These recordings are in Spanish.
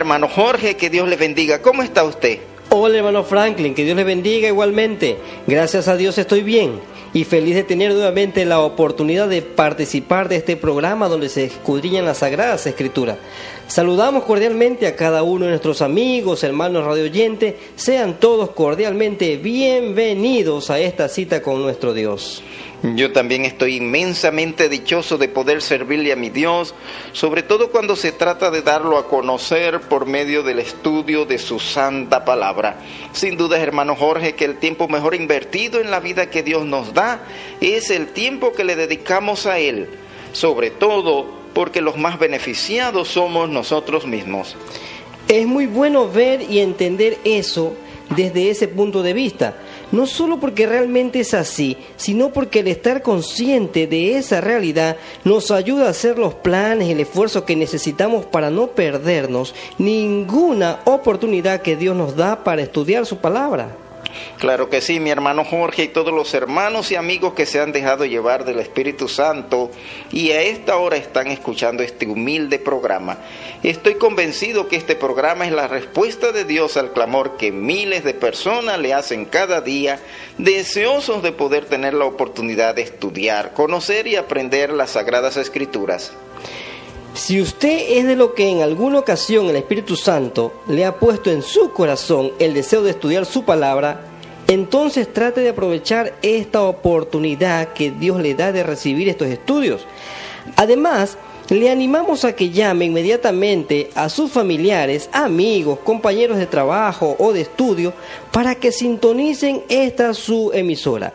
hermano Jorge, que Dios le bendiga. ¿Cómo está usted? Hola, hermano Franklin, que Dios le bendiga igualmente. Gracias a Dios estoy bien y feliz de tener nuevamente la oportunidad de participar de este programa donde se escudriñan las Sagradas Escrituras. Saludamos cordialmente a cada uno de nuestros amigos, hermanos radioyentes. Sean todos cordialmente bienvenidos a esta cita con nuestro Dios. Yo también estoy inmensamente dichoso de poder servirle a mi Dios, sobre todo cuando se trata de darlo a conocer por medio del estudio de su santa palabra. Sin duda, hermano Jorge, que el tiempo mejor invertido en la vida que Dios nos da es el tiempo que le dedicamos a Él, sobre todo porque los más beneficiados somos nosotros mismos. Es muy bueno ver y entender eso desde ese punto de vista. No solo porque realmente es así, sino porque el estar consciente de esa realidad nos ayuda a hacer los planes y el esfuerzo que necesitamos para no perdernos ninguna oportunidad que Dios nos da para estudiar su palabra. Claro que sí, mi hermano Jorge y todos los hermanos y amigos que se han dejado llevar del Espíritu Santo y a esta hora están escuchando este humilde programa. Estoy convencido que este programa es la respuesta de Dios al clamor que miles de personas le hacen cada día, deseosos de poder tener la oportunidad de estudiar, conocer y aprender las Sagradas Escrituras. Si usted es de lo que en alguna ocasión el Espíritu Santo le ha puesto en su corazón el deseo de estudiar su palabra, entonces trate de aprovechar esta oportunidad que Dios le da de recibir estos estudios. Además, le animamos a que llame inmediatamente a sus familiares, amigos, compañeros de trabajo o de estudio para que sintonicen esta su emisora,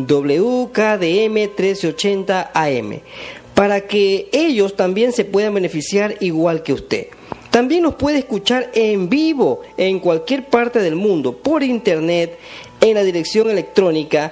WKDM 1380 AM. Para que ellos también se puedan beneficiar igual que usted. También nos puede escuchar en vivo en cualquier parte del mundo por internet en la dirección electrónica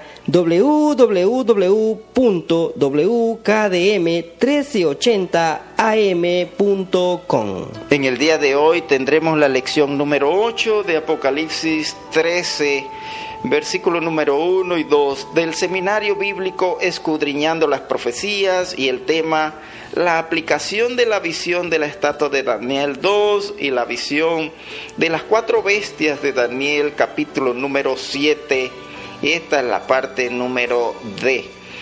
www.wkdm1380am.com. En el día de hoy tendremos la lección número 8 de Apocalipsis 13, versículo número 1 y 2 del Seminario Bíblico Escudriñando las Profecías, y el tema, la aplicación de la visión de la estatua de Daniel 2 y la visión de las 4 bestias de Daniel, capítulo número 7. Y esta es la parte número D.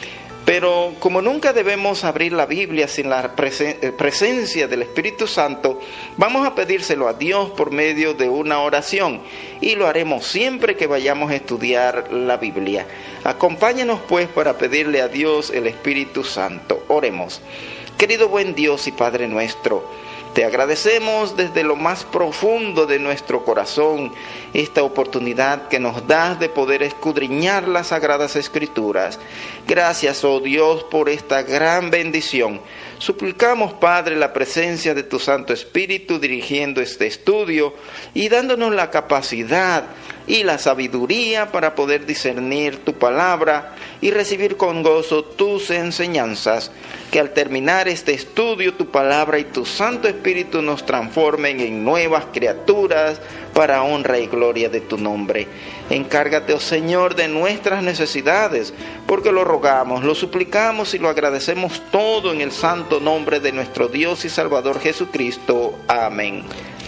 Pero como nunca debemos abrir la Biblia sin la presencia del Espíritu Santo, vamos a pedírselo a Dios por medio de una oración, y lo haremos siempre que vayamos a estudiar la Biblia. Acompáñanos pues para pedirle a Dios el Espíritu Santo. Oremos. Querido buen Dios y Padre nuestro, te agradecemos desde lo más profundo de nuestro corazón esta oportunidad que nos das de poder escudriñar las Sagradas Escrituras. Gracias, oh Dios, por esta gran bendición. Suplicamos, Padre, la presencia de tu Santo Espíritu dirigiendo este estudio y dándonos la capacidad y la sabiduría para poder discernir tu palabra y recibir con gozo tus enseñanzas. Que al terminar este estudio, tu palabra y tu Santo Espíritu nos transformen en nuevas criaturas para honra y gloria de tu nombre. Encárgate, oh Señor, de nuestras necesidades, porque lo rogamos, lo suplicamos y lo agradecemos todo en el santo nombre de nuestro Dios y Salvador Jesucristo. Amén.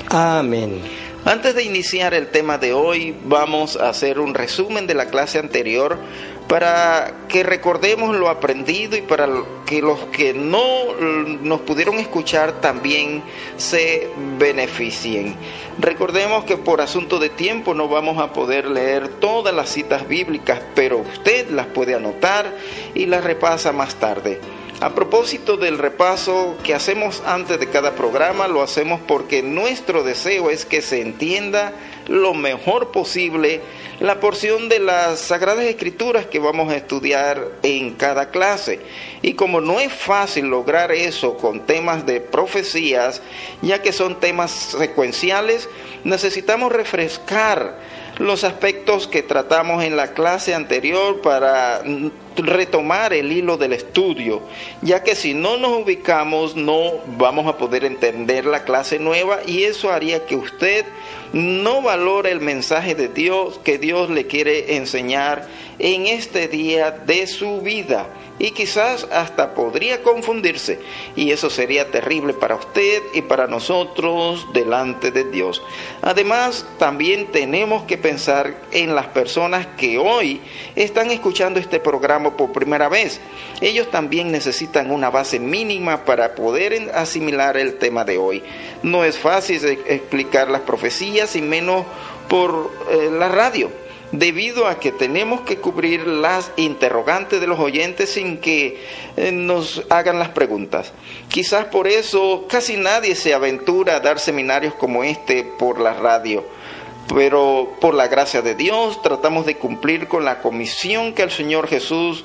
Amén. Antes de iniciar el tema de hoy, vamos a hacer un resumen de la clase anterior para que recordemos lo aprendido y para que los que no nos pudieron escuchar también se beneficien. Recordemos que por asunto de tiempo no vamos a poder leer todas las citas bíblicas, pero usted las puede anotar y las repasa más tarde. A propósito del repaso que hacemos antes de cada programa, lo hacemos porque nuestro deseo es que se entienda lo mejor posible la porción de las Sagradas Escrituras que vamos a estudiar en cada clase. Y como no es fácil lograr eso con temas de profecías, ya que son temas secuenciales, necesitamos refrescar los aspectos que tratamos en la clase anterior para retomar el hilo del estudio, ya que si no nos ubicamos no vamos a poder entender la clase nueva y eso haría que usted no valore el mensaje de Dios que Dios le quiere enseñar en este día de su vida. Y quizás hasta podría confundirse, y eso sería terrible para usted y para nosotros delante de Dios. Además, también tenemos que pensar en las personas que hoy están escuchando este programa por primera vez. Ellos también necesitan una base mínima para poder asimilar el tema de hoy. No es fácil explicar las profecías y menos por la radio, debido a que tenemos que cubrir las interrogantes de los oyentes sin que nos hagan las preguntas. Quizás por eso casi nadie se aventura a dar seminarios como este por la radio, pero por la gracia de Dios tratamos de cumplir con la comisión que del Señor Jesús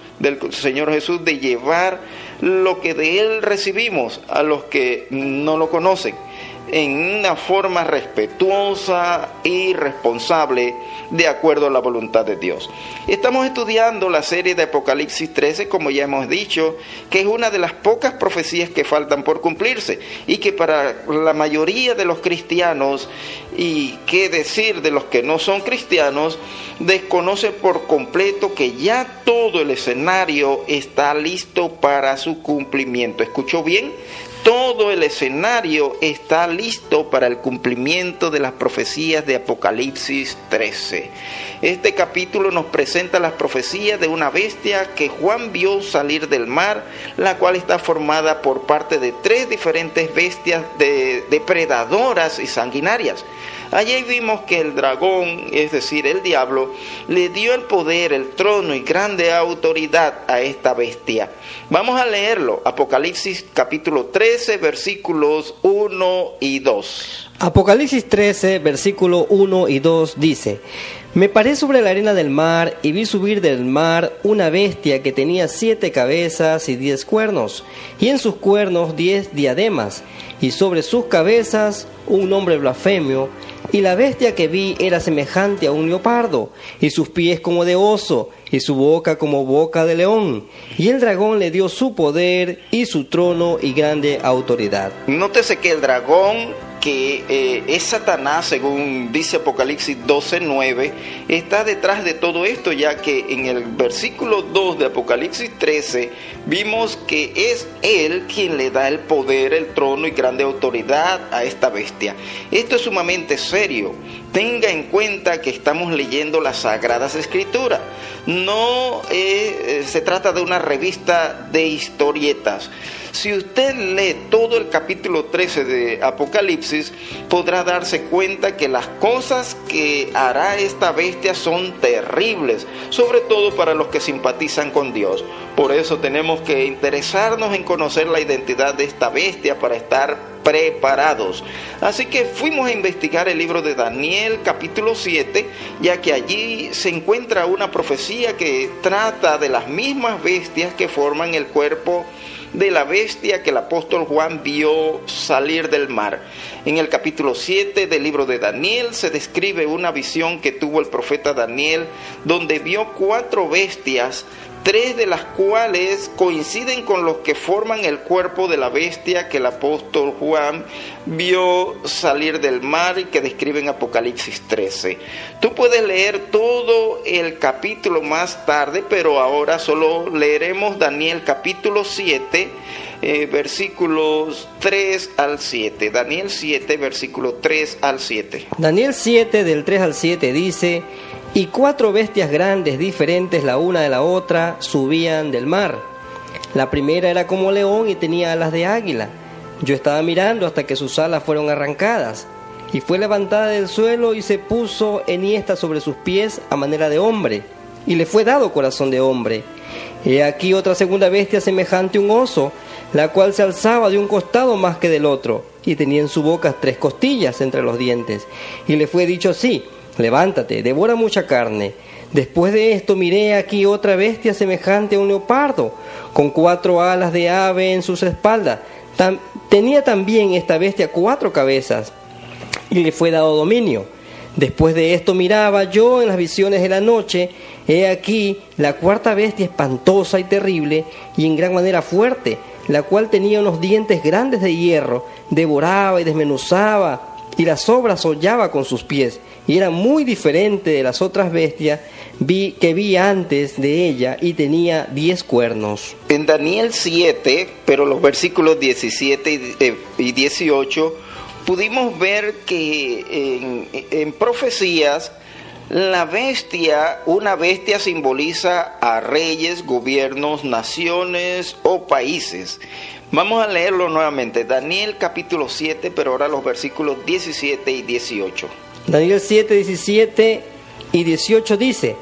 de llevar lo que de Él recibimos a los que no lo conocen, en una forma respetuosa y responsable, de acuerdo a la voluntad de Dios. Estamos estudiando la serie de Apocalipsis 13, como ya hemos dicho, que es una de las pocas profecías que faltan por cumplirse, y que para la mayoría de los cristianos, y qué decir de los que no son cristianos, desconoce por completo que ya todo el escenario está listo para su cumplimiento. ¿Escuchó bien? Todo el escenario está listo para el cumplimiento de las profecías de Apocalipsis 13. Este capítulo nos presenta las profecías de una bestia que Juan vio salir del mar, la cual está formada por parte de 3 diferentes bestias depredadoras y sanguinarias. Allí vimos que el dragón, es decir, el diablo, le dio el poder, el trono y grande autoridad a esta bestia. Vamos a leerlo, Apocalipsis capítulo 13, versículos 1 y 2. Apocalipsis 13, versículo 1 y 2 dice: Me paré sobre la arena del mar y vi subir del mar una bestia que tenía 7 cabezas y 10 cuernos, y en sus cuernos 10 diademas, y sobre sus cabezas un nombre blasfemio. Y la bestia que vi era semejante a un leopardo, y sus pies como de oso, y su boca como boca de león. Y el dragón le dio su poder y su trono y grande autoridad. Nótese que el dragón, que es Satanás, según dice Apocalipsis 12:9, está detrás de todo esto, ya que en el versículo 2 de Apocalipsis 13 vimos que es él quien le da el poder, el trono y grande autoridad a esta bestia. Esto es sumamente serio. Tenga en cuenta que estamos leyendo las Sagradas Escrituras. No se trata de una revista de historietas. Si usted lee todo el capítulo 13 de Apocalipsis, podrá darse cuenta que las cosas que hará esta bestia son terribles, sobre todo para los que simpatizan con Dios. Por eso tenemos que interesarnos en conocer la identidad de esta bestia para estar preparados. Así que fuimos a investigar el libro de Daniel capítulo 7, ya que allí se encuentra una profecía que trata de las mismas bestias que forman el cuerpo de la bestia que el apóstol Juan vio salir del mar. En el capítulo 7 del libro de Daniel se describe una visión que tuvo el profeta Daniel, donde vio 4 bestias, 3 de las cuales coinciden con los que forman el cuerpo de la bestia que el apóstol Juan vio salir del mar y que describe en Apocalipsis 13. Tú puedes leer todo el capítulo más tarde, pero ahora solo leeremos Daniel capítulo 7, versículos 3 al 7. Daniel 7, versículo 3 al 7. Daniel 7, del 3 al 7 dice: Y 4 bestias grandes, diferentes la una de la otra, subían del mar. La primera era como león y tenía alas de águila. Yo estaba mirando hasta que sus alas fueron arrancadas. Y fue levantada del suelo y se puso enhiesta sobre sus pies a manera de hombre. Y le fue dado corazón de hombre. He aquí otra segunda bestia semejante a un oso, la cual se alzaba de un costado más que del otro. Y tenía en su boca 3 costillas entre los dientes. Y le fue dicho así: Levántate, devora mucha carne. Después de esto miré aquí otra bestia semejante a un leopardo, con 4 alas de ave en sus espaldas. Tenía también esta bestia 4 cabezas, y le fue dado dominio. Después de esto miraba yo en las visiones de la noche, He aquí la cuarta bestia espantosa y terrible y en gran manera fuerte, la cual tenía unos dientes grandes de hierro, devoraba y desmenuzaba, y las obras hollaba con sus pies, y era muy diferente de las otras bestias que vi antes de ella, y tenía 10 cuernos. En Daniel 7, pero los versículos 17 y 18, pudimos ver que en profecías, una bestia simboliza a reyes, gobiernos, naciones o países. Vamos a leerlo nuevamente, Daniel capítulo 7, pero ahora los versículos 17 y 18. Daniel 7, 17 y 18 dice: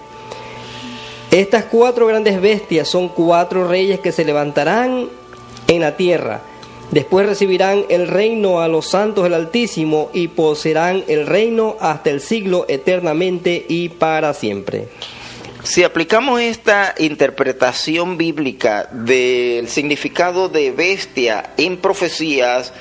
estas 4 grandes bestias son 4 reyes que se levantarán en la tierra. Después recibirán el reino a los santos del Altísimo y poseerán el reino hasta el siglo eternamente y para siempre. Si aplicamos esta interpretación bíblica del significado de bestia en profecías,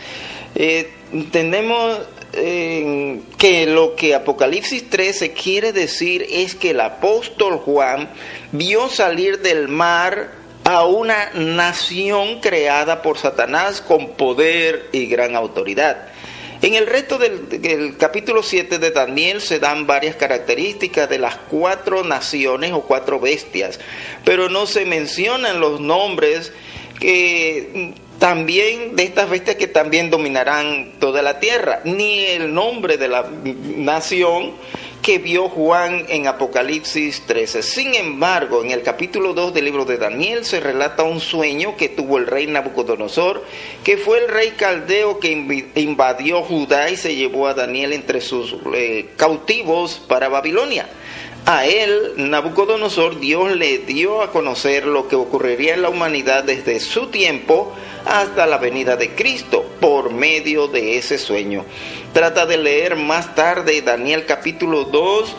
entendemos que lo que Apocalipsis 13 quiere decir es que el apóstol Juan vio salir del mar a una nación creada por Satanás con poder y gran autoridad. En el resto del capítulo 7 de Daniel se dan varias características de las 4 naciones o 4 bestias, pero no se mencionan los nombres que también de estas bestias que también dominarán toda la tierra, ni el nombre de la nación que vio Juan en Apocalipsis 13. Sin embargo, en el capítulo 2 del libro de Daniel se relata un sueño que tuvo el rey Nabucodonosor, que fue el rey caldeo que invadió Judá y se llevó a Daniel entre sus cautivos para Babilonia. A él, Nabucodonosor, Dios le dio a conocer lo que ocurriría en la humanidad desde su tiempo hasta la venida de Cristo por medio de ese sueño. Trata de leer más tarde Daniel capítulo 2.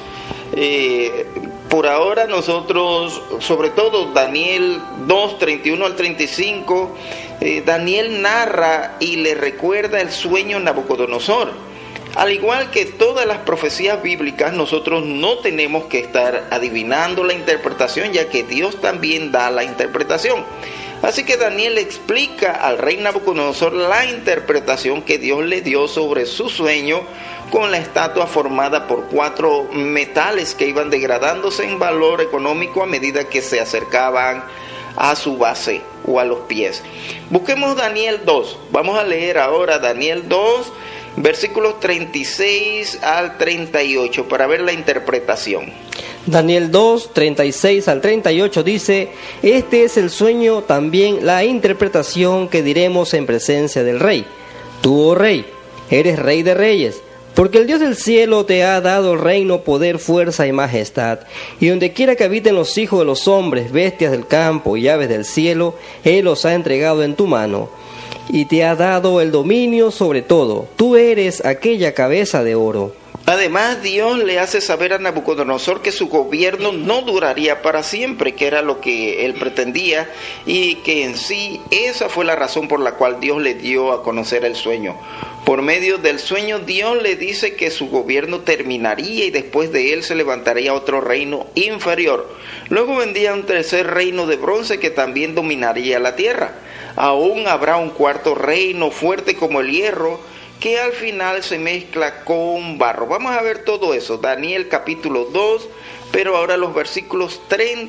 Por ahora nosotros, sobre todo Daniel 2, 31 al 35, Daniel narra y le recuerda el sueño a Nabucodonosor. Al igual que todas las profecías bíblicas, nosotros no tenemos que estar adivinando la interpretación, ya que Dios también da la interpretación. Así que Daniel explica al rey Nabucodonosor la interpretación que Dios le dio sobre su sueño con la estatua formada por 4 metales que iban degradándose en valor económico a medida que se acercaban a su base o a los pies. Busquemos Daniel 2. Vamos a leer ahora Daniel 2, versículos 36 al 38 para ver la interpretación. Daniel 2, 36 al 38 dice: este es el sueño, también la interpretación que diremos en presencia del rey. Tú, oh rey, eres rey de reyes, porque el Dios del cielo te ha dado el reino, poder, fuerza y majestad. Y donde quiera que habiten los hijos de los hombres, bestias del campo y aves del cielo, Él los ha entregado en tu mano. Y te ha dado el dominio sobre todo. Tú eres aquella cabeza de oro. Además, Dios le hace saber a Nabucodonosor que su gobierno no duraría para siempre, que era lo que él pretendía, y que en sí esa fue la razón por la cual Dios le dio a conocer el sueño. Por medio del sueño, Dios le dice que su gobierno terminaría y después de él se levantaría otro reino inferior. Luego vendría un tercer reino de bronce que también dominaría la tierra. Aún habrá un cuarto reino fuerte como el hierro, que al final se mezcla con barro. Vamos a ver todo eso, Daniel capítulo 2, pero ahora los versículos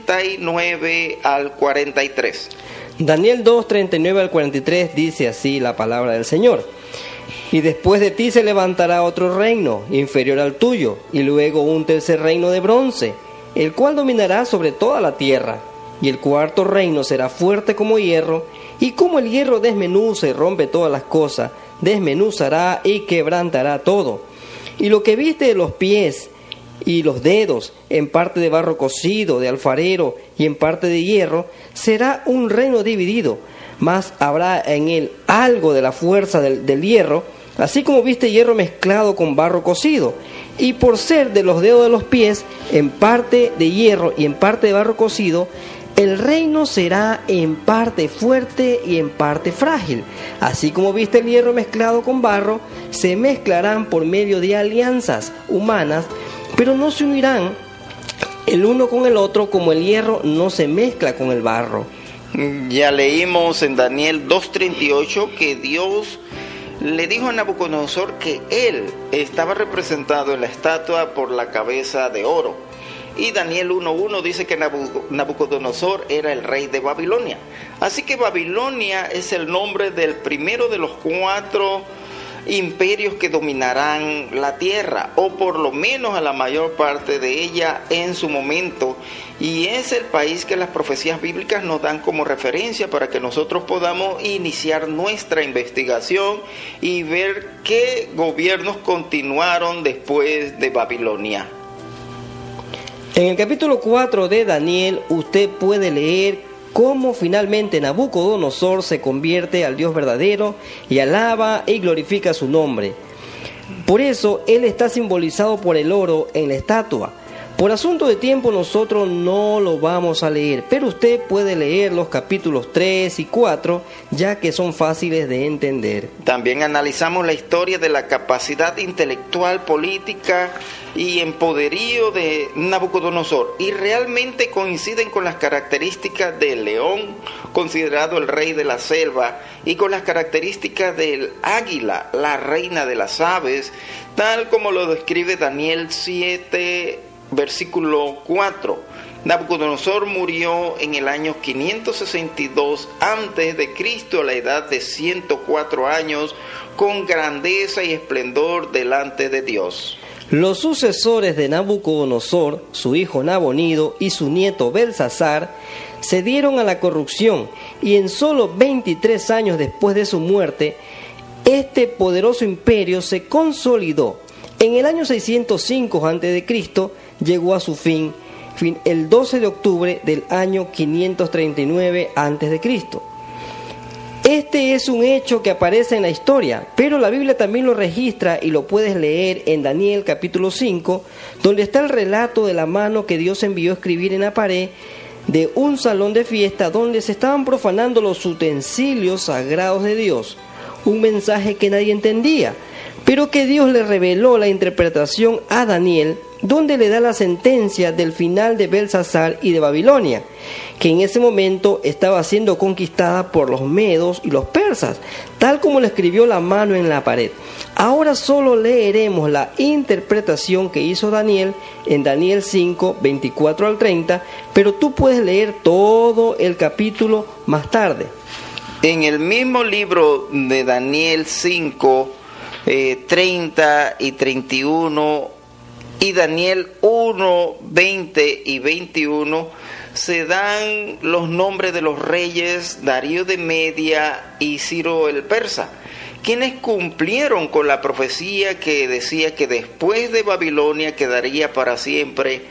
39 al 43. Daniel 2, 39 al 43 dice así la palabra del Señor: y después de ti se levantará otro reino, inferior al tuyo, y luego un tercer reino de bronce, el cual dominará sobre toda la tierra. Y el cuarto reino será fuerte como hierro, y como el hierro desmenuza y rompe todas las cosas, desmenuzará y quebrantará todo. Y lo que viste de los pies y los dedos, en parte de barro cocido, de alfarero, y en parte de hierro, será un reino dividido, mas habrá en él algo de la fuerza del hierro, así como viste hierro mezclado con barro cocido. Y por ser de los dedos de los pies, en parte de hierro y en parte de barro cocido, el reino será en parte fuerte y en parte frágil. Así como viste el hierro mezclado con barro, se mezclarán por medio de alianzas humanas, pero no se unirán el uno con el otro, como el hierro no se mezcla con el barro. Ya leímos en Daniel 2:38 que Dios le dijo a Nabucodonosor que él estaba representado en la estatua por la cabeza de oro. Y Daniel 1:1 dice que Nabucodonosor era el rey de Babilonia. Así que Babilonia es el nombre del primero de los 4 imperios que dominarán la tierra, o por lo menos a la mayor parte de ella en su momento, y es el país que las profecías bíblicas nos dan como referencia para que nosotros podamos iniciar nuestra investigación y ver qué gobiernos continuaron después de Babilonia. En el capítulo 4 de Daniel usted puede leer cómo finalmente Nabucodonosor se convierte al Dios verdadero y alaba y glorifica su nombre. Por eso él está simbolizado por el oro en la estatua. Por asunto de tiempo nosotros no lo vamos a leer, pero usted puede leer los capítulos 3 y 4, ya que son fáciles de entender. También analizamos la historia de la capacidad intelectual, política y empoderío de Nabucodonosor, y realmente coinciden con las características del león, considerado el rey de la selva, y con las características del águila, la reina de las aves, tal como lo describe Daniel 7, versículo 4. Nabucodonosor murió en el año 562 antes de Cristo, a la edad de 104 años, con grandeza y esplendor delante de Dios. Los sucesores de Nabucodonosor, su hijo Nabonido y su nieto Belsasar, se dieron a la corrupción, y en solo 23 años después de su muerte, este poderoso imperio se consolidó. En el año 605 a.C. llegó a su fin el 12 de octubre del año 539 a.C. Este es un hecho que aparece en la historia, pero la Biblia también lo registra y lo puedes leer en Daniel capítulo 5, donde está el relato de la mano que Dios envió a escribir en la pared de un salón de fiesta donde se estaban profanando los utensilios sagrados de Dios. Un mensaje que nadie entendía, pero que Dios le reveló la interpretación a Daniel, donde le da la sentencia del final de Belsasar y de Babilonia, que en ese momento estaba siendo conquistada por los medos y los persas, tal como le escribió la mano en la pared. Ahora solo leeremos la interpretación que hizo Daniel en Daniel 5, 24 al 30, pero tú puedes leer todo el capítulo más tarde. En el mismo libro de Daniel 5, 30 y 31, y Daniel 1, 20 y 21, se dan los nombres de los reyes Darío de Media y Ciro el Persa, quienes cumplieron con la profecía que decía que después de Babilonia quedaría para siempre,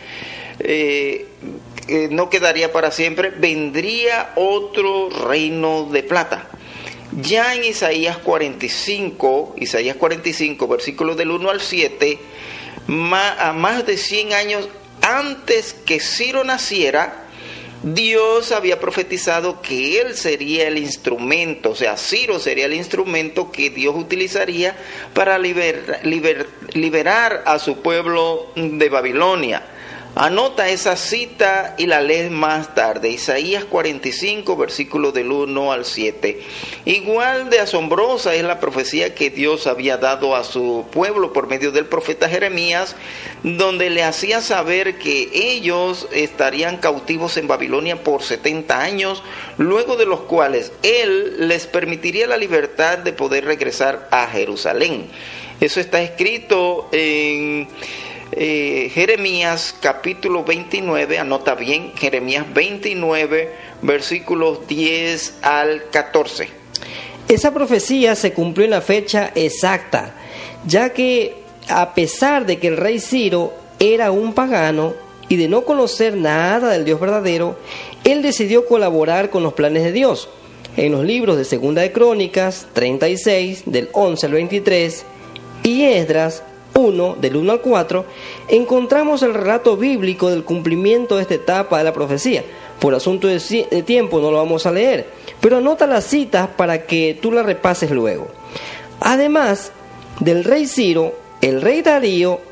no quedaría para siempre, vendría otro reino de plata. Ya en Isaías 45, versículos del 1 al 7, a más de 100 años antes que Ciro naciera, Dios había profetizado que él sería el instrumento, o sea, Ciro sería el instrumento que Dios utilizaría para liberar a su pueblo de Babilonia. Anota esa cita y la lees más tarde, Isaías 45, versículos del 1 al 7. Igual de asombrosa es la profecía que Dios había dado a su pueblo por medio del profeta Jeremías, donde le hacía saber que ellos estarían cautivos en Babilonia por 70 años, luego de los cuales él les permitiría la libertad de poder regresar a Jerusalén. Eso está escrito en Jeremías capítulo 29, anota bien, Jeremías 29, versículos 10 al 14. Esa profecía se cumplió en la fecha exacta, ya que a pesar de que el rey Ciro era un pagano y de no conocer nada del Dios verdadero, él decidió colaborar con los planes de Dios. En los libros de Segunda de Crónicas 36, del 11 al 23, y Esdras 1, del 1 al 4, encontramos el relato bíblico del cumplimiento de esta etapa de la profecía. Por asunto de tiempo no lo vamos a leer, pero anota las citas para que tú las repases luego. Además del rey Ciro, el rey Darío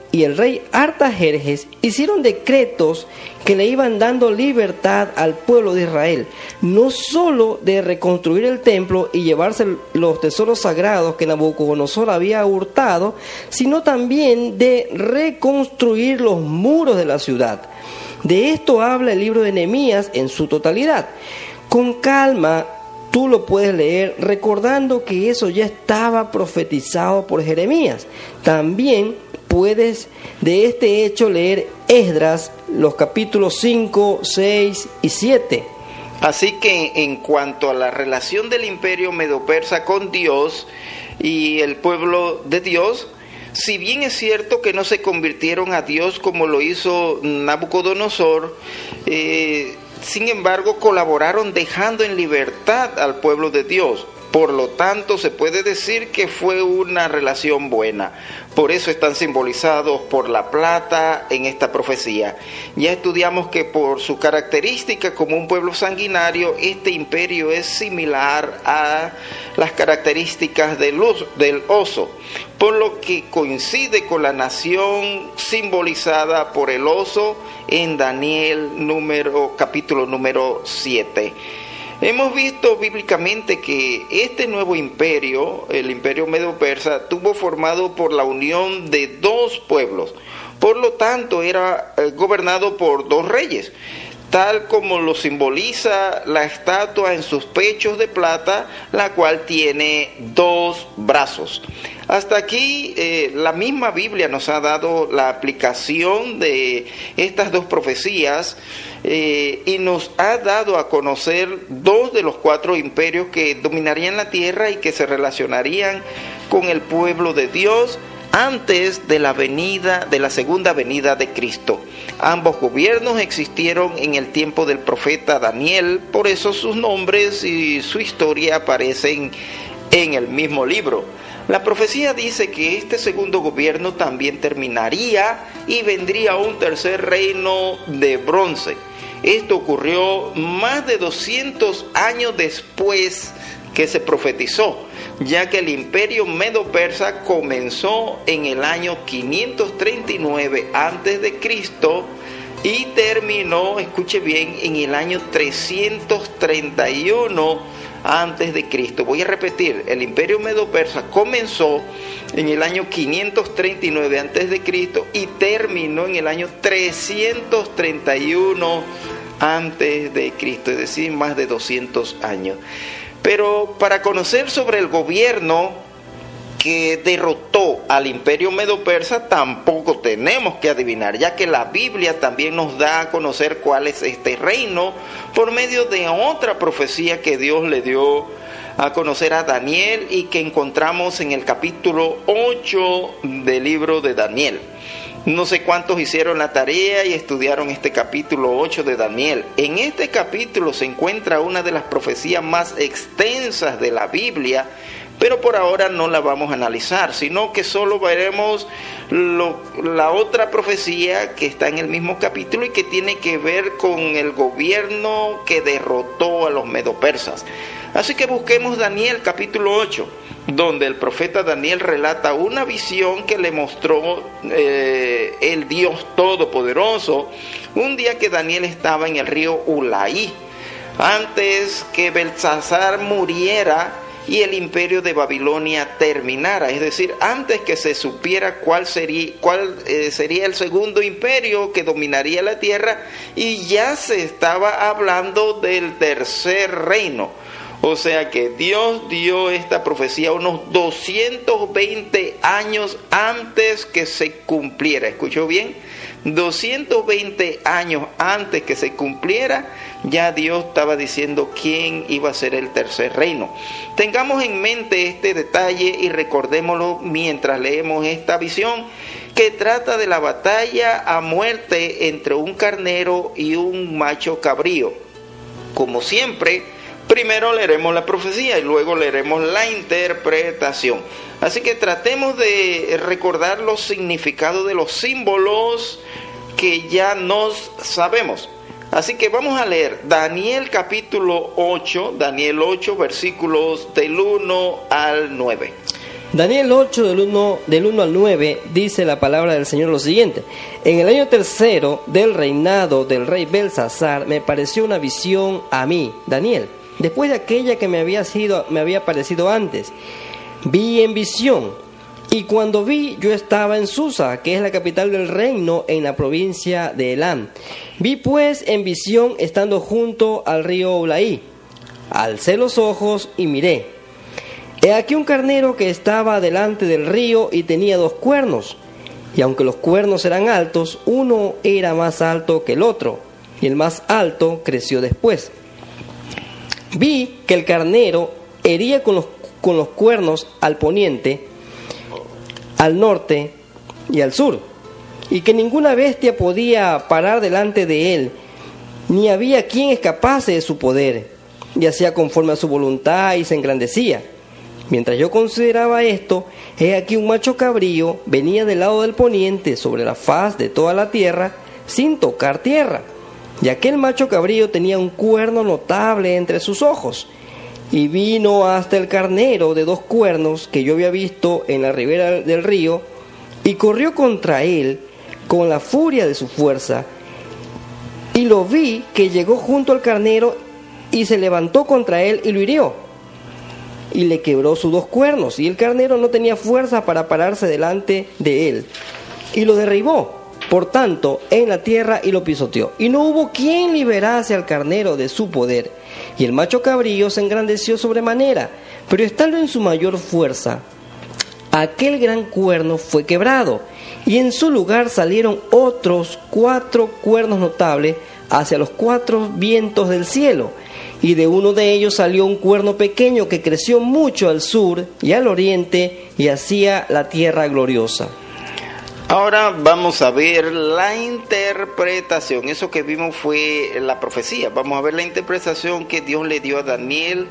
y el rey Artajerjes hicieron decretos que le iban dando libertad al pueblo de Israel, no solo de reconstruir el templo y llevarse los tesoros sagrados que Nabucodonosor había hurtado, sino también de reconstruir los muros de la ciudad. De esto habla el libro de Nehemías en su totalidad. Con calma, tú lo puedes leer recordando que eso ya estaba profetizado por Jeremías. También puedes de este hecho leer Esdras, los capítulos 5, 6 y 7. Así que en cuanto a la relación del imperio medo-persa con Dios y el pueblo de Dios, si bien es cierto que no se convirtieron a Dios como lo hizo Nabucodonosor, sin embargo colaboraron dejando en libertad al pueblo de Dios. Por lo tanto, se puede decir que fue una relación buena. Por eso están simbolizados por la plata en esta profecía. Ya estudiamos que por su característica como un pueblo sanguinario, este imperio es similar a las características del oso, por lo que coincide con la nación simbolizada por el oso en Daniel capítulo número 7. Hemos visto bíblicamente que este nuevo imperio, el imperio medo-persa, estuvo formado por la unión de dos pueblos. Por lo tanto, era gobernado por dos reyes, tal como lo simboliza la estatua en sus pechos de plata, la cual tiene dos brazos. Hasta aquí la misma Biblia nos ha dado la aplicación de estas dos profecías y nos ha dado a conocer dos de los cuatro imperios que dominarían la tierra y que se relacionarían con el pueblo de Dios antes de la segunda venida de Cristo. Ambos gobiernos existieron en el tiempo del profeta Daniel, por eso sus nombres y su historia aparecen en el mismo libro. La profecía dice que este segundo gobierno también terminaría y vendría un tercer reino de bronce. Esto ocurrió más de 200 años después que se profetizó, ya que el imperio medo-persa comenzó en el año 539 a.C. y terminó, escuche bien, en el año 331 antes de Cristo. Voy a repetir, el imperio medo-persa comenzó en el año 539 antes de Cristo y terminó en el año 331 antes de Cristo, es decir, más de 200 años. Pero para conocer sobre el gobierno que derrotó al imperio medo-persa tampoco tenemos que adivinar, ya que la Biblia también nos da a conocer cuál es este reino por medio de otra profecía que Dios le dio a conocer a Daniel y que encontramos en el capítulo 8 del libro de Daniel. No sé cuántos hicieron la tarea y estudiaron este capítulo 8 de Daniel. En este capítulo se encuentra una de las profecías más extensas de la Biblia, pero por ahora no la vamos a analizar, sino que solo veremos la otra profecía que está en el mismo capítulo y que tiene que ver con el gobierno que derrotó a los medo-persas. Así que busquemos Daniel capítulo 8, donde el profeta Daniel relata una visión que le mostró el Dios Todopoderoso un día que Daniel estaba en el río Ulaí, antes que Belsasar muriera y el imperio de Babilonia terminara, es decir, antes que se supiera cuál sería el segundo imperio que dominaría la tierra, y ya se estaba hablando del tercer reino. O sea que Dios dio esta profecía unos 220 años antes que se cumpliera. ¿Escuchó bien? 220 años antes que se cumpliera, ya Dios estaba diciendo quién iba a ser el tercer reino. Tengamos en mente este detalle y recordémoslo mientras leemos esta visión que trata de la batalla a muerte entre un carnero y un macho cabrío. Como siempre, primero leeremos la profecía y luego leeremos la interpretación. Así que tratemos de recordar los significados de los símbolos que ya nos sabemos. Así que vamos a leer Daniel capítulo 8, Daniel 8, versículos del 1 al 9. Daniel 8 del 1 al 9 dice la palabra del Señor lo siguiente: en el año tercero del reinado del rey Belsasar me pareció una visión a mí, Daniel, después de aquella que me había parecido antes. Vi en visión, y cuando vi yo estaba en Susa, que es la capital del reino en la provincia de Elam. Vi pues en visión estando junto al río Ulaí. Alcé los ojos y miré. He aquí un carnero que estaba delante del río y tenía 2 cuernos, y aunque los cuernos eran altos, uno era más alto que el otro, y el más alto creció después. Vi que el carnero hería con los cuernos al poniente, al norte y al sur, y que ninguna bestia podía parar delante de él, ni había quien escapase de su poder, y hacía conforme a su voluntad y se engrandecía. Mientras yo consideraba esto, he aquí un macho cabrío venía del lado del poniente sobre la faz de toda la tierra, sin tocar tierra. Y aquel macho cabrío tenía un cuerno notable entre sus ojos. Y vino hasta el carnero de 2 cuernos que yo había visto en la ribera del río, y corrió contra él con la furia de su fuerza. Y lo vi que llegó junto al carnero y se levantó contra él y lo hirió. Y le quebró sus 2 cuernos, y el carnero no tenía fuerza para pararse delante de él, y lo derribó, por tanto, en la tierra y lo pisoteó. Y no hubo quien liberase al carnero de su poder, y el macho cabrío se engrandeció sobremanera, pero estando en su mayor fuerza, aquel gran cuerno fue quebrado, y en su lugar salieron otros 4 cuernos notables hacia los 4 vientos del cielo. Y de uno de ellos salió un cuerno pequeño que creció mucho al sur y al oriente y hacía la tierra gloriosa. Ahora vamos a ver la interpretación. Eso que vimos fue la profecía. Vamos a ver la interpretación que Dios le dio a Daniel,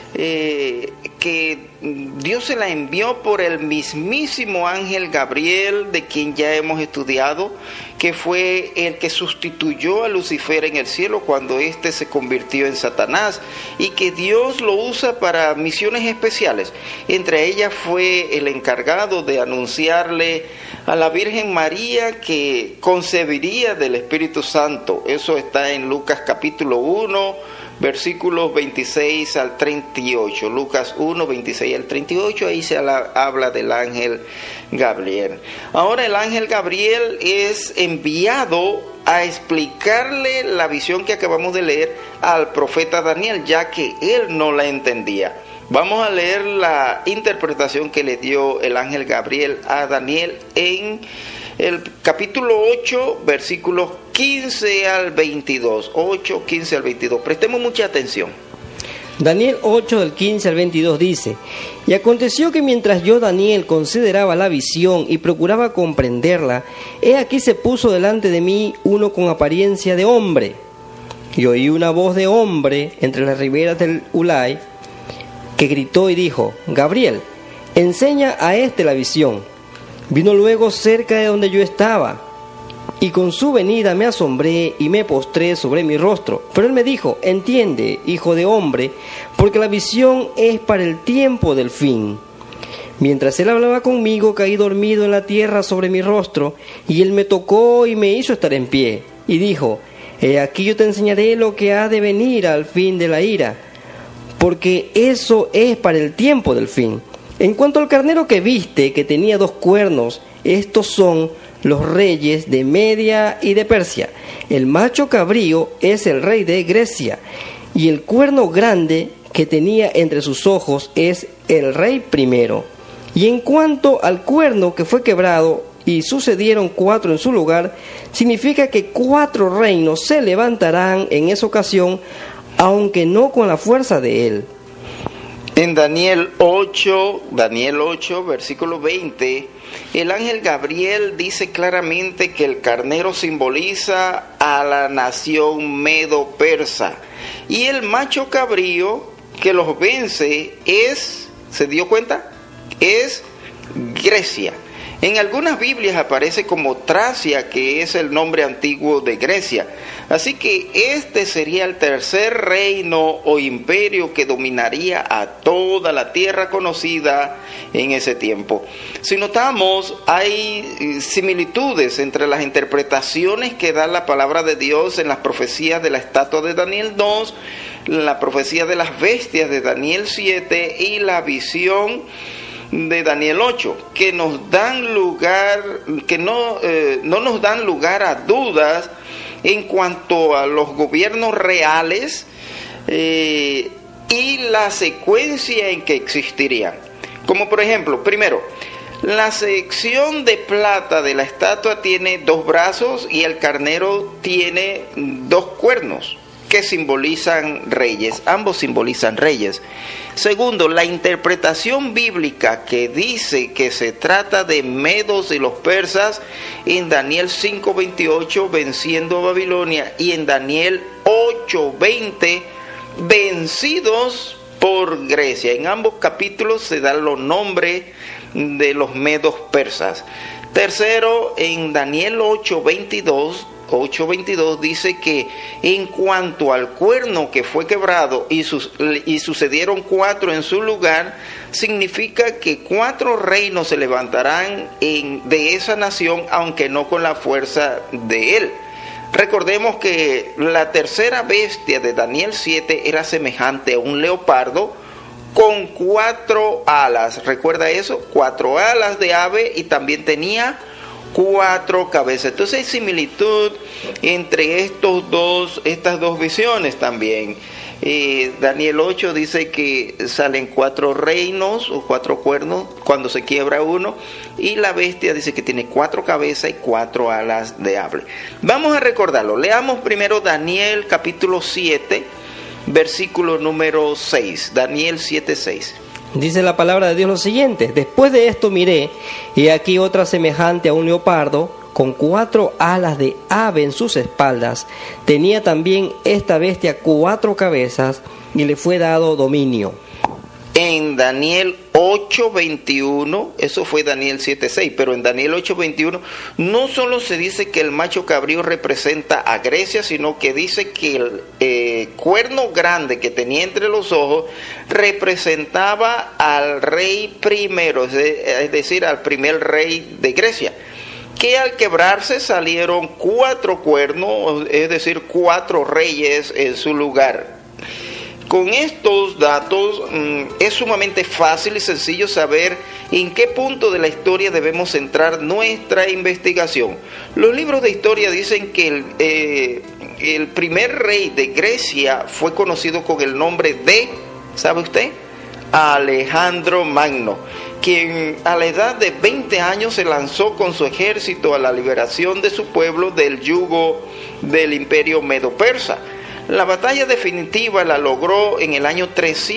que Dios se la envió por el mismísimo ángel Gabriel, de quien ya hemos estudiado, que fue el que sustituyó a Lucifer en el cielo cuando éste se convirtió en Satanás, y que Dios lo usa para misiones especiales. Entre ellas fue el encargado de anunciarle a la Virgen María que concebiría del Espíritu Santo. Eso está en Lucas capítulo 1, versículos 26 al 38. Lucas 1, 26 al 38, ahí se habla del ángel Gabriel. Ahora el ángel Gabriel es enviado a explicarle la visión que acabamos de leer al profeta Daniel, ya que él no la entendía. Vamos a leer la interpretación que le dio el ángel Gabriel a Daniel en el capítulo 8, versículos 15 al 22. 8, 15 al 22. Prestemos mucha atención. Daniel 8, del 15 al 22 dice: Y aconteció que mientras yo, Daniel, consideraba la visión y procuraba comprenderla, he aquí se puso delante de mí uno con apariencia de hombre. Y oí una voz de hombre entre las riberas del Ulai, que gritó y dijo: Gabriel, enseña a este la visión. Vino luego cerca de donde yo estaba, y con su venida me asombré y me postré sobre mi rostro. Pero él me dijo: entiende, hijo de hombre, porque la visión es para el tiempo del fin. Mientras él hablaba conmigo, caí dormido en la tierra sobre mi rostro, y él me tocó y me hizo estar en pie. Y dijo: he aquí yo te enseñaré lo que ha de venir al fin de la ira, porque eso es para el tiempo del fin. En cuanto al carnero que viste, que tenía 2 cuernos, estos son los reyes de Media y de Persia. El macho cabrío es el rey de Grecia, y el cuerno grande que tenía entre sus ojos es el rey primero. Y en cuanto al cuerno que fue quebrado y sucedieron 4 en su lugar, significa que 4 reinos se levantarán en esa ocasión, aunque no con la fuerza de él. En Daniel 8, versículo 20, el ángel Gabriel dice claramente que el carnero simboliza a la nación medo-persa, y el macho cabrío que los vence es, ¿se dio cuenta? Es Grecia. En algunas Biblias aparece como Tracia, que es el nombre antiguo de Grecia. Así que este sería el tercer reino o imperio que dominaría a toda la tierra conocida en ese tiempo. Si notamos, hay similitudes entre las interpretaciones que da la palabra de Dios en las profecías de la estatua de Daniel 2, la profecía de las bestias de Daniel 7 y la visión de Daniel 8, que nos dan lugar, que no nos dan lugar a dudas en cuanto a los gobiernos reales y la secuencia en que existirían. Como por ejemplo, primero, la sección de plata de la estatua tiene 2 brazos y el carnero tiene 2 cuernos que simbolizan reyes, ambos simbolizan reyes. Segundo, la interpretación bíblica que dice que se trata de medos y los persas en Daniel 5:28 venciendo a Babilonia y en Daniel 8:20 vencidos por Grecia. En ambos capítulos se dan los nombres de los medos persas. Tercero, en Daniel 8:22 dice que en cuanto al cuerno que fue quebrado y sucedieron 4 en su lugar, significa que 4 reinos se levantarán de esa nación, aunque no con la fuerza de él. Recordemos que la tercera bestia de Daniel 7 era semejante a un leopardo con 4 alas. ¿Recuerda eso? 4 alas de ave y también tenía 4 cabezas. Entonces hay similitud entre estas dos visiones también. Daniel 8 dice que salen 4 reinos o 4 cuernos cuando se quiebra uno, y la bestia dice que tiene 4 cabezas y 4 alas de ave. Vamos a recordarlo. Leamos primero Daniel capítulo 7, versículo número 6. Daniel 7:6. Dice la palabra de Dios lo siguiente: después de esto miré, y aquí otra semejante a un leopardo, con 4 alas de ave en sus espaldas. Tenía también esta bestia 4 cabezas, y le fue dado dominio. En Daniel 8:21, eso fue Daniel 7:6, pero en Daniel 8:21 no solo se dice que el macho cabrío representa a Grecia, sino que dice que el cuerno grande que tenía entre los ojos representaba al rey primero, es decir, al primer rey de Grecia, que al quebrarse salieron 4 cuernos, es decir, 4 reyes en su lugar. Con estos datos es sumamente fácil y sencillo saber en qué punto de la historia debemos centrar nuestra investigación. Los libros de historia dicen que el primer rey de Grecia fue conocido con el nombre de, ¿sabe usted? Alejandro Magno, quien a la edad de 20 años se lanzó con su ejército a la liberación de su pueblo del yugo del imperio medo-persa. La batalla definitiva la logró en el año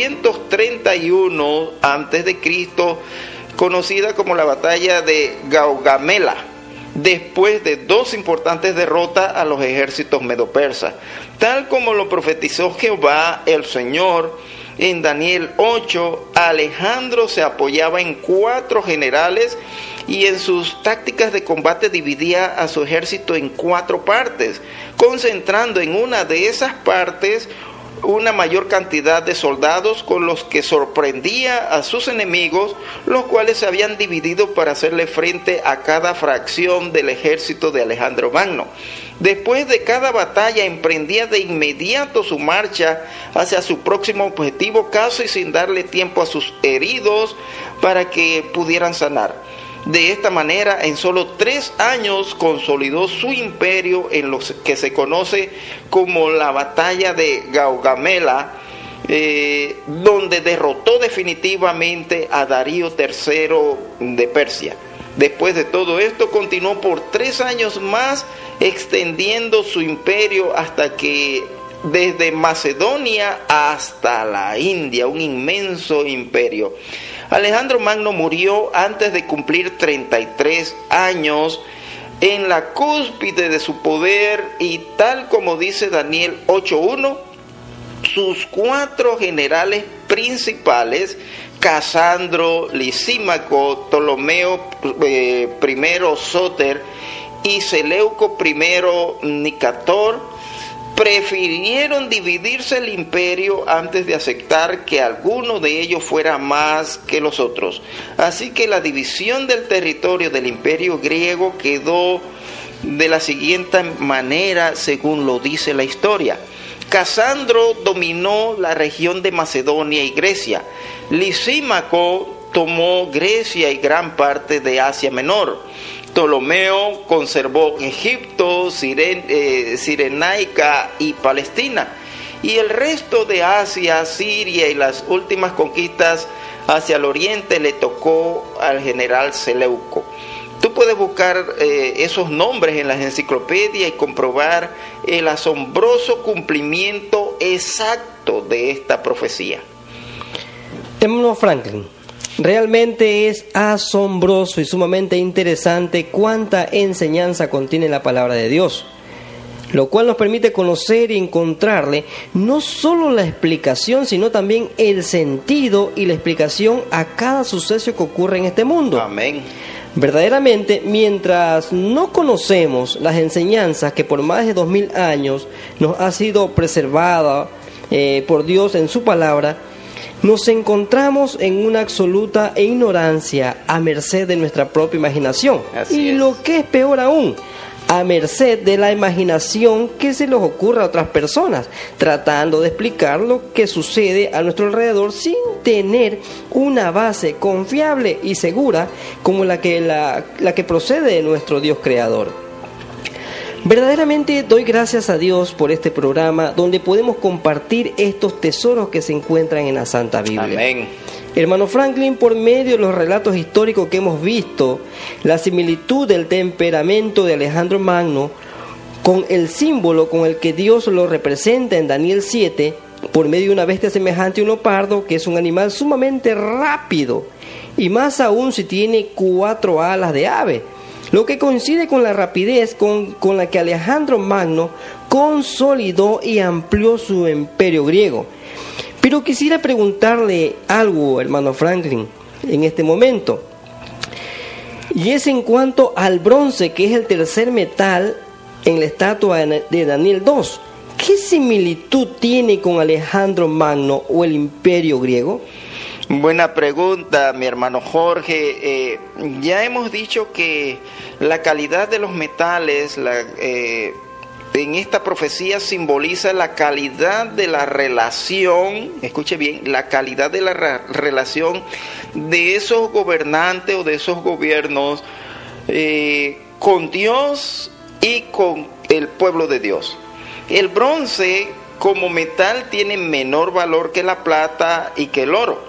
331 a.C., conocida como la batalla de Gaugamela, después de 2 importantes derrotas a los ejércitos medo-persas. Tal como lo profetizó Jehová el Señor en Daniel 8, Alejandro se apoyaba en 4 generales y en sus tácticas de combate dividía a su ejército en 4 partes, concentrando en una de esas partes una mayor cantidad de soldados con los que sorprendía a sus enemigos, los cuales se habían dividido para hacerle frente a cada fracción del ejército de Alejandro Magno. Después de cada batalla emprendía de inmediato su marcha hacia su próximo objetivo, casi sin darle tiempo a sus heridos para que pudieran sanar. De esta manera, en solo 3 años consolidó su imperio en lo que se conoce como la batalla de Gaugamela, donde derrotó definitivamente a Darío III de Persia. Después de todo esto, continuó por 3 años más, extendiendo su imperio hasta que desde Macedonia hasta la India, un inmenso imperio. Alejandro Magno murió antes de cumplir 33 años, en la cúspide de su poder, y tal como dice Daniel 8:1, sus 4 generales principales, Casandro, Lisímaco, Ptolomeo I Sóter y Seleuco I Nicator prefirieron dividirse el imperio antes de aceptar que alguno de ellos fuera más que los otros. Así que la división del territorio del imperio griego quedó de la siguiente manera, según lo dice la historia. Casandro dominó la región de Macedonia y Grecia. Lisímaco tomó Grecia y gran parte de Asia Menor. Ptolomeo conservó Egipto, Cirenaica y Palestina. Y el resto de Asia, Siria y las últimas conquistas hacia el oriente le tocó al general Seleuco. Tú puedes buscar esos nombres en las enciclopedias y comprobar el asombroso cumplimiento exacto de esta profecía. Hermano Franklin, realmente es asombroso y sumamente interesante cuánta enseñanza contiene la palabra de Dios, lo cual nos permite conocer y encontrarle no solo la explicación, sino también el sentido y la explicación a cada suceso que ocurre en este mundo. Amén. Verdaderamente, mientras no conocemos las enseñanzas que por más de 2000 años nos ha sido preservada por Dios en su palabra, nos encontramos en una absoluta ignorancia a merced de nuestra propia imaginación. Así es. Lo que es peor aún, a merced de la imaginación que se les ocurre a otras personas, tratando de explicar lo que sucede a nuestro alrededor sin tener una base confiable y segura como la que procede de nuestro Dios creador. Verdaderamente doy gracias a Dios por este programa donde podemos compartir estos tesoros que se encuentran en la Santa Biblia. Amén. Hermano Franklin, por medio de los relatos históricos que hemos visto, la similitud del temperamento de Alejandro Magno con el símbolo con el que Dios lo representa en Daniel 7, por medio de una bestia semejante a un leopardo, que es un animal sumamente rápido, y más aún si tiene 4 alas de ave, lo que coincide con la rapidez con la que Alejandro Magno consolidó y amplió su imperio griego. Pero quisiera preguntarle algo, hermano Franklin, en este momento, y es en cuanto al bronce, que es el tercer metal en la estatua de Daniel 2. ¿Qué similitud tiene con Alejandro Magno o el imperio griego? Buena pregunta, mi hermano Jorge. Ya hemos dicho que la calidad de los metales en esta profecía simboliza la calidad de la relación, escuche bien, la calidad de la relación de esos gobernantes o de esos gobiernos con Dios y con el pueblo de Dios. El bronce como metal tiene menor valor que la plata y que el oro.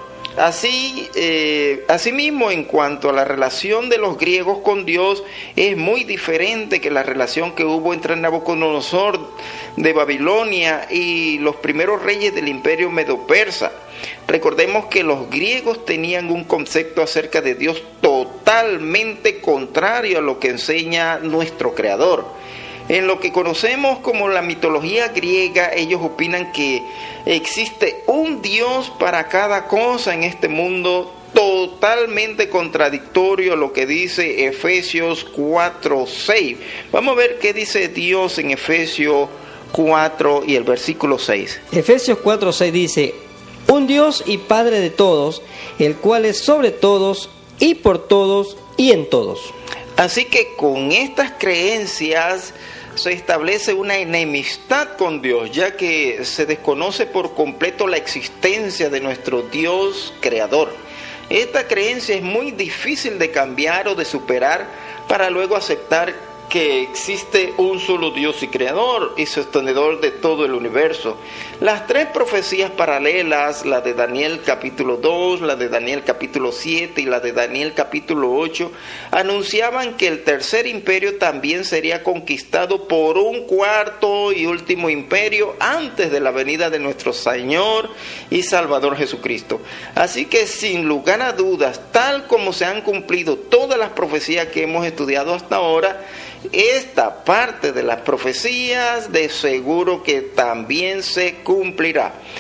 Asimismo, en cuanto a la relación de los griegos con Dios, es muy diferente que la relación que hubo entre Nabucodonosor de Babilonia y los primeros reyes del imperio medo-persa. Recordemos que los griegos tenían un concepto acerca de Dios totalmente contrario a lo que enseña nuestro Creador. En lo que conocemos como la mitología griega, ellos opinan que existe un Dios para cada cosa en este mundo, totalmente contradictorio a lo que dice Efesios 4:6. Vamos a ver qué dice Dios en Efesios 4 y el versículo 6. Efesios 4:6 dice: un Dios y Padre de todos, el cual es sobre todos y por todos y en todos. Así que con estas creencias se establece una enemistad con Dios, ya que se desconoce por completo la existencia de nuestro Dios creador. Esta creencia es muy difícil de cambiar o de superar para luego aceptar que existe un solo Dios y creador y sostenedor de todo el universo. Las tres profecías paralelas, la de Daniel capítulo 2, la de Daniel capítulo 7 y la de Daniel capítulo 8, anunciaban que el tercer imperio también sería conquistado por un cuarto y último imperio antes de la venida de nuestro Señor y Salvador Jesucristo. Así que sin lugar a dudas, tal como se han cumplido todas las profecías que hemos estudiado hasta ahora, esta parte de las profecías de seguro que también se cumplirá.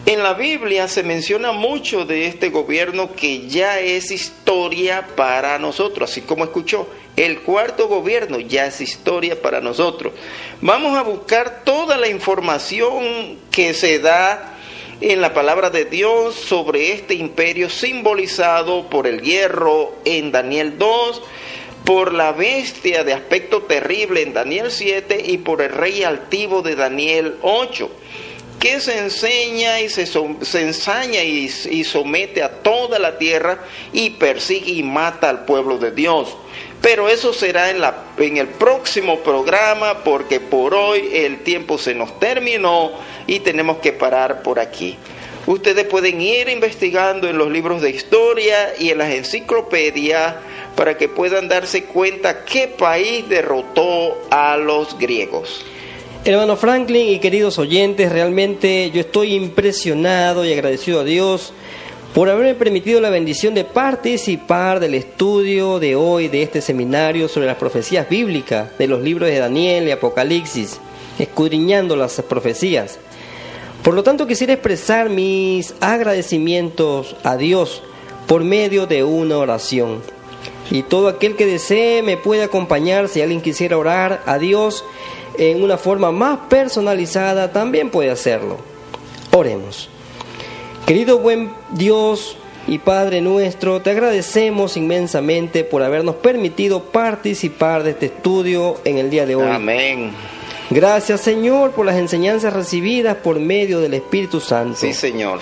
En la Biblia se menciona mucho de este gobierno que ya es historia para nosotros, así como escuchó, el cuarto gobierno ya es historia para nosotros. Vamos a buscar toda la información que se da en la palabra de Dios sobre este imperio simbolizado por el hierro en Daniel 2, por la bestia de aspecto terrible en Daniel 7 y por el rey altivo de Daniel 8. Que se enseña y se ensaña y somete a toda la tierra y persigue y mata al pueblo de Dios. Pero eso será en el próximo programa, porque por hoy el tiempo se nos terminó y tenemos que parar por aquí. Ustedes pueden ir investigando en los libros de historia y en las enciclopedias para que puedan darse cuenta qué país derrotó a los griegos. Hermano Franklin y queridos oyentes, realmente yo estoy impresionado y agradecido a Dios por haberme permitido la bendición de participar del estudio de hoy de este seminario sobre las profecías bíblicas de los libros de Daniel y Apocalipsis, escudriñando las profecías. Por lo tanto, quisiera expresar mis agradecimientos a Dios por medio de una oración. Y todo aquel que desee me puede acompañar. Si alguien quisiera orar a Dios en una forma más personalizada, también puede hacerlo. Oremos. Querido buen Dios y Padre nuestro, te agradecemos inmensamente por habernos permitido participar de este estudio en el día de hoy. Amén. Gracias, Señor, por las enseñanzas recibidas por medio del Espíritu Santo. Sí, Señor.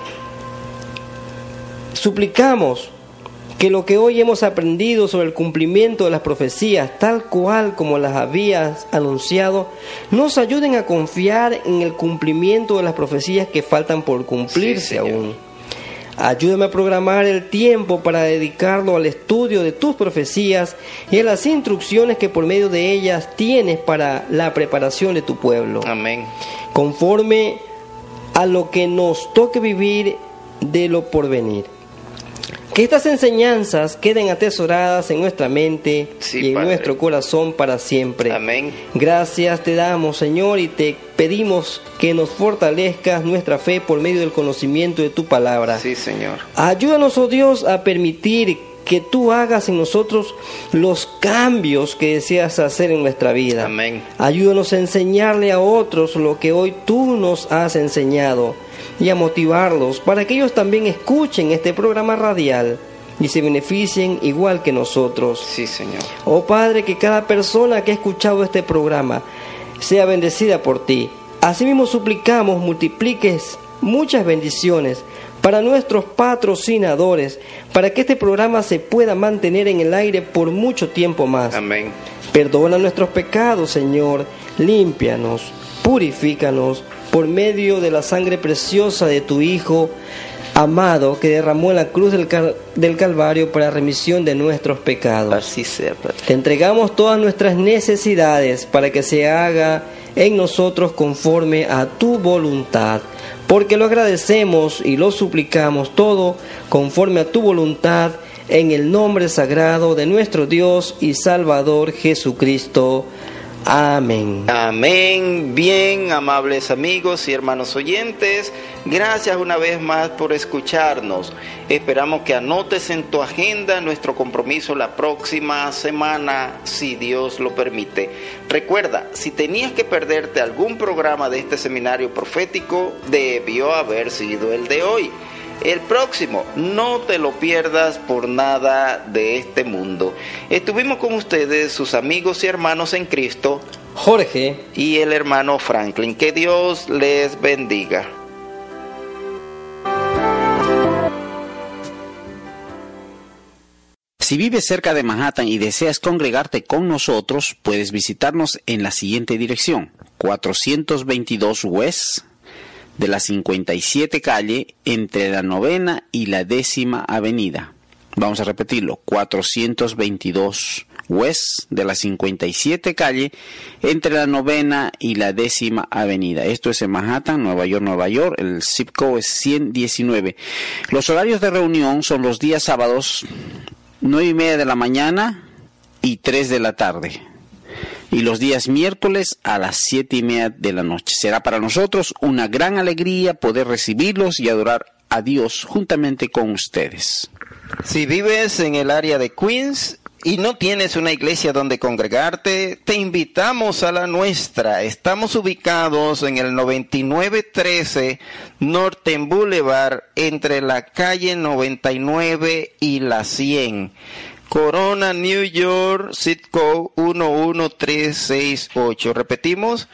Suplicamos que lo que hoy hemos aprendido sobre el cumplimiento de las profecías, tal cual como las habías anunciado, nos ayuden a confiar en el cumplimiento de las profecías que faltan por cumplirse aún. Ayúdame a programar el tiempo para dedicarlo al estudio de tus profecías y a las instrucciones que por medio de ellas tienes para la preparación de tu pueblo. Amén. Conforme a lo que nos toque vivir de lo porvenir. Que estas enseñanzas queden atesoradas en nuestra mente y en nuestro corazón para siempre. Amén. Gracias te damos, Señor, y te pedimos que nos fortalezcas nuestra fe por medio del conocimiento de tu palabra. Sí, Señor. Ayúdanos, oh Dios, a permitir que tú hagas en nosotros los cambios que deseas hacer en nuestra vida. Amén. Ayúdanos a enseñarle a otros lo que hoy tú nos has enseñado y a motivarlos para que ellos también escuchen este programa radial y se beneficien igual que nosotros. Sí, Señor. Oh Padre, que cada persona que ha escuchado este programa sea bendecida por ti. Asimismo suplicamos multipliques muchas bendiciones para nuestros patrocinadores, para que este programa se pueda mantener en el aire por mucho tiempo más. Amén. Perdona nuestros pecados, Señor, límpianos, purifícanos por medio de la sangre preciosa de tu Hijo amado, que derramó en la cruz del Calvario para remisión de nuestros pecados. Así sea, Padre. Te entregamos todas nuestras necesidades para que se haga en nosotros conforme a tu voluntad, porque lo agradecemos y lo suplicamos todo conforme a tu voluntad, en el nombre sagrado de nuestro Dios y Salvador Jesucristo. Amén. Amén. Bien, amables amigos y hermanos oyentes, gracias una vez más por escucharnos. Esperamos que anotes en tu agenda nuestro compromiso la próxima semana, si Dios lo permite. Recuerda, si tenías que perderte algún programa de este seminario profético, debió haber sido el de hoy. El próximo, no te lo pierdas por nada de este mundo. Estuvimos con ustedes, sus amigos y hermanos en Cristo, Jorge y el hermano Franklin. Que Dios les bendiga. Si vives cerca de Manhattan y deseas congregarte con nosotros, puedes visitarnos en la siguiente dirección: 422 West de la 57 calle, entre la 9ª y la 10ª avenida. Vamos a repetirlo: 422 West de la 57 calle, entre la 9ª y la 10ª avenida. Esto es en Manhattan, Nueva York, Nueva York. El zip code es 119. Los horarios de reunión son los días sábados, 9:30 de la mañana y 3 de la tarde. y los días miércoles a las 7:30 de la noche. Será para nosotros una gran alegría poder recibirlos y adorar a Dios juntamente con ustedes. Si vives en el área de Queens y no tienes una iglesia donde congregarte, te invitamos a la nuestra. Estamos ubicados en el 9913 Norton Boulevard, entre la calle 99 y la 100. Corona, New York, zip code 11368. Repetimos,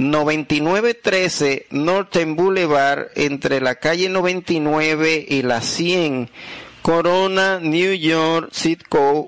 9913 Norton Boulevard, entre la calle 99 y la 100. Corona, New York, zip code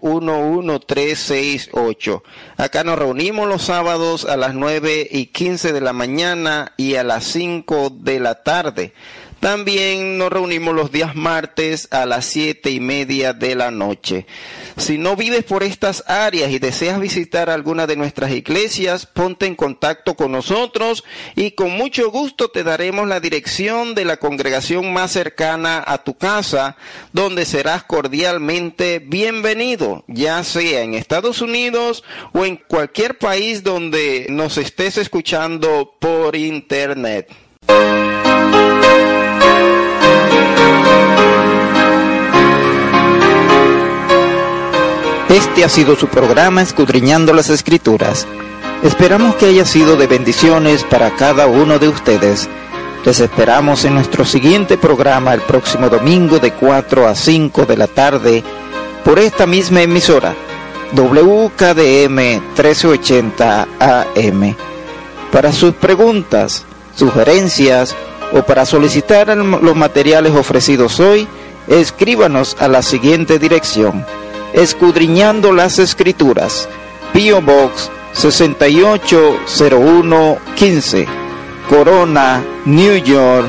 11368. Acá nos reunimos los sábados a las 9:15 de la mañana y a las 5 de la tarde. También nos reunimos los días martes a las 7:30 de la noche. Si no vives por estas áreas y deseas visitar alguna de nuestras iglesias, ponte en contacto con nosotros y con mucho gusto te daremos la dirección de la congregación más cercana a tu casa, donde serás cordialmente bienvenido, ya sea en Estados Unidos o en cualquier país donde nos estés escuchando por internet. Este ha sido su programa Escudriñando las Escrituras. Esperamos que haya sido de bendiciones para cada uno de ustedes. Les esperamos en nuestro siguiente programa el próximo domingo de 4 a 5 de la tarde por esta misma emisora, WKDM 1380 AM. Para sus preguntas, sugerencias o para solicitar los materiales ofrecidos hoy, escríbanos a la siguiente dirección: Escudriñando las Escrituras, P.O. Box 680115, Corona, New York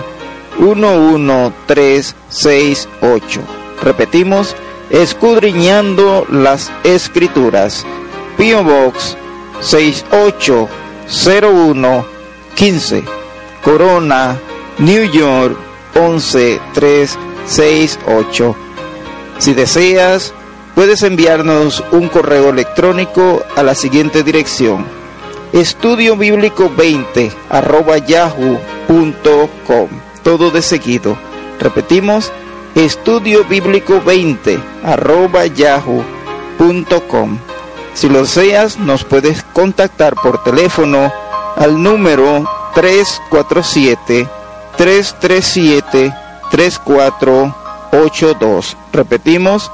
11368. Repetimos, Escudriñando las Escrituras, P.O. Box 680115, Corona, New York 11368. Si deseas, puedes enviarnos un correo electrónico a la siguiente dirección: estudiobiblico20@yahoo.com. Todo de seguido. Repetimos, estudiobiblico20@yahoo.com. Si lo deseas, nos puedes contactar por teléfono al número 347-337-3482. Repetimos,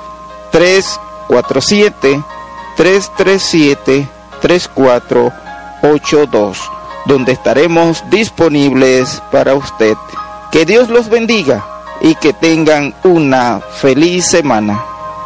347-337-3482, donde estaremos disponibles para usted. Que Dios los bendiga y que tengan una feliz semana.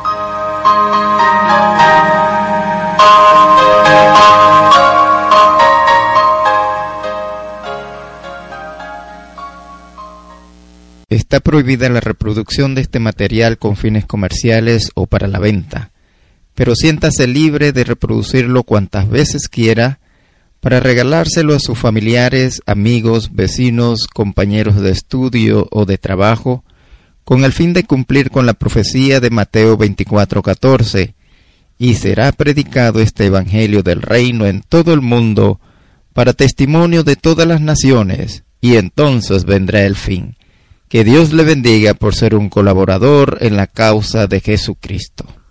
Está prohibida la reproducción de este material con fines comerciales o para la venta, pero siéntase libre de reproducirlo cuantas veces quiera para regalárselo a sus familiares, amigos, vecinos, compañeros de estudio o de trabajo, con el fin de cumplir con la profecía de Mateo 24:14, y será predicado este evangelio del reino en todo el mundo para testimonio de todas las naciones, y entonces vendrá el fin. Que Dios le bendiga por ser un colaborador en la causa de Jesucristo.